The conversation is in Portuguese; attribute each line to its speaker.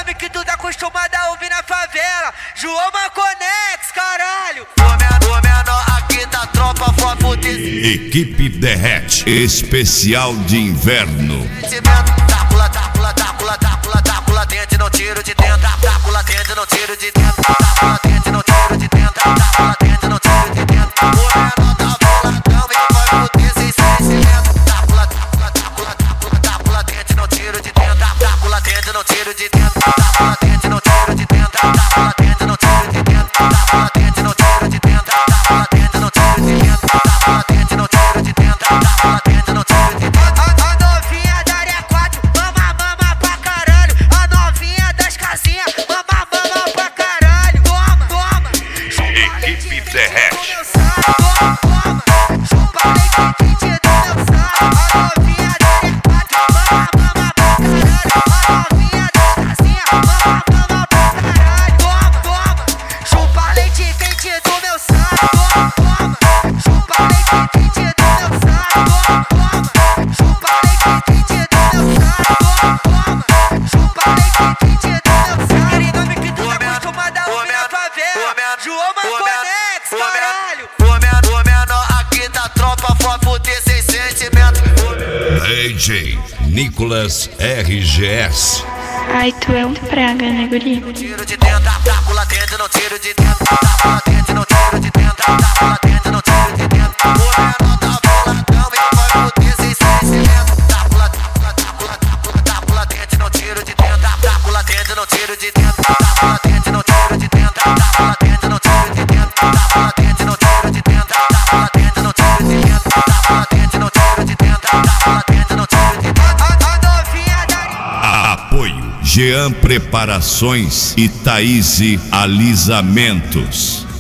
Speaker 1: nome que tu tá acostumado a ouvir na favela. João Maconex, caralho.
Speaker 2: O menor aqui da tropa, foco desse.
Speaker 3: Equipe Derrete, especial de inverno.
Speaker 2: Tácula, tácula, tácula, tácula, tácula, dente, não tiro de dentro. Tácula, dente, não tiro de dentro. Tácula, dente, não tiro de dentro. Tácula, dente, não tiro de dentro. O menor tá boladão e vai fuder sem sentimento. Tácula, tácula, tácula, tácula, tácula, dente, não tiro de dentro. Tácula, dente, não tiro de dentro. Tácula, dente, não tiro de dentro. Tácula, dente, não tiro de dentro. Tácula, dente, não tiro de dentro. Tácula, dente, não tiro de dentro. Tácula, dente, não tiro de dentro. Tácula, dente, não tiro de dentro.
Speaker 1: A novinha da área 4, mama pra caralho. A novinha das casinhas, mama pra caralho. Toma, toma.
Speaker 3: Equipe Derrete.
Speaker 1: Toma, chupa leite quente do meu saco. A novinha da área 4, mama pra caralho. A novinha das casinhas, mama pra caralho. Toma, chupa leite quente do meu saco. Toma, chupa leite quente do meu saco. Toma, chupa leite quente do meu saco. Toma, chupa leite quente do meu saco. Aquele nome que tu tá acostumado a ouvir na favela. João Maconex, caralho.
Speaker 2: O menor aqui da tropa, foco desse sentimento.
Speaker 3: DJ Nicolas RGS.
Speaker 4: Ai, tu é um praga, né, guri?
Speaker 2: Tiro de dentro, tácula, dente, não tiro de dentro. Tácula, dente, não tiro de dentro. Tácula, dente, não tiro de dentro. O menor tá boladão e vai fuder sem sentimento. Tácula, tácula, tácula, tácula, tácula, dente, não tiro de dentro. Tácula, dente, não tiro de dentro. Tácula, dente, não tiro de dentro. Tácula, dente, não tiro de dentro. Tácula, dente, não tiro de dentro. Tácula, dente, não tiro de dentro. Tácula, dente, não tiro de dentro. Tácula, dente, não tiro de dentro.
Speaker 1: A novinha da...
Speaker 3: Apoio Jean Preparações e Thaís Alisamentos.